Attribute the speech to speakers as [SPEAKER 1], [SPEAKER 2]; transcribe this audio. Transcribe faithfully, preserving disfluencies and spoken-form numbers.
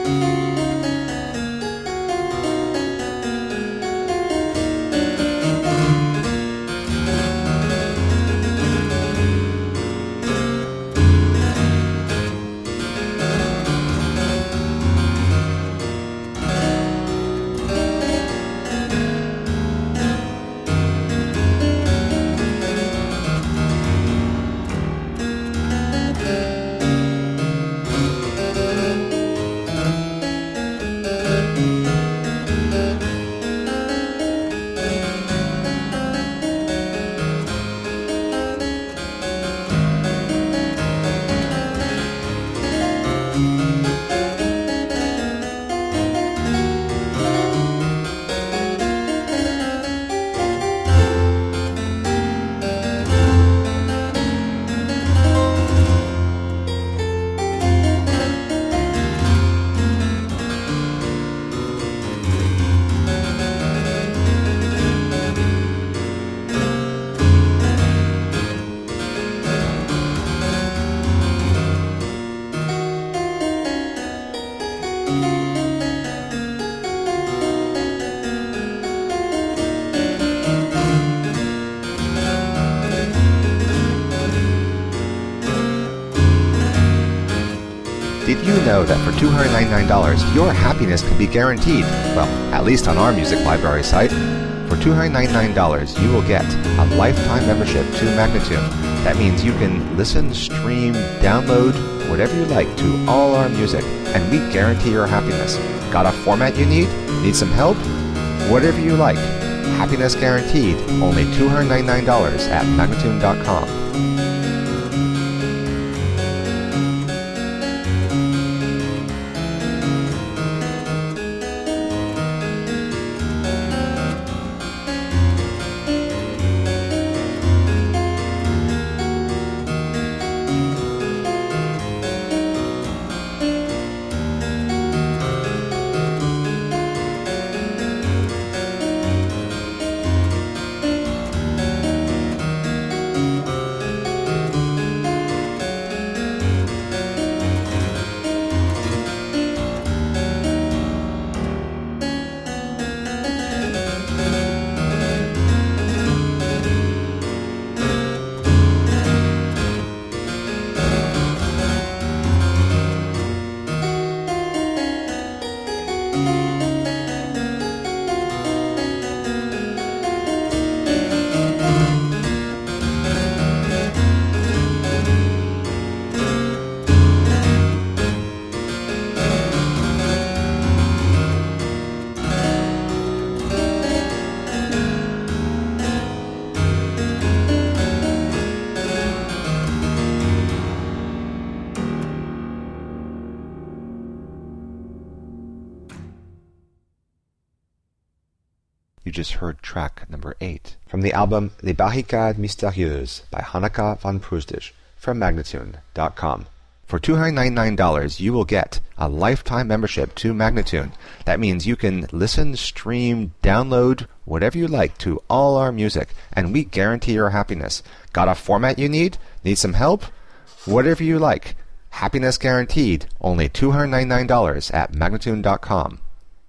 [SPEAKER 1] Did you know that for two hundred ninety-nine dollars, your happiness can be guaranteed? Well, at least on our music library site. For two hundred ninety-nine dollars, you will get a lifetime membership to Magnatune. That means you can listen, stream, download, whatever you like to all our music, and we guarantee your happiness. Got a format you need? Need some help? Whatever you like. Happiness guaranteed. Only two hundred ninety-nine dollars at Magnatune dot com. You just heard track number eight from the album Les Barricades Mystérieuses by Hanneke van Proosdijk from Magnatune dot com. For two hundred ninety-nine dollars, you will get a lifetime membership to Magnatune. That means you can listen, stream, download, whatever you like to all our music, and we guarantee your happiness. Got a format you need? Need some help? Whatever you like. Happiness guaranteed. Only two hundred ninety-nine dollars at Magnatune dot com.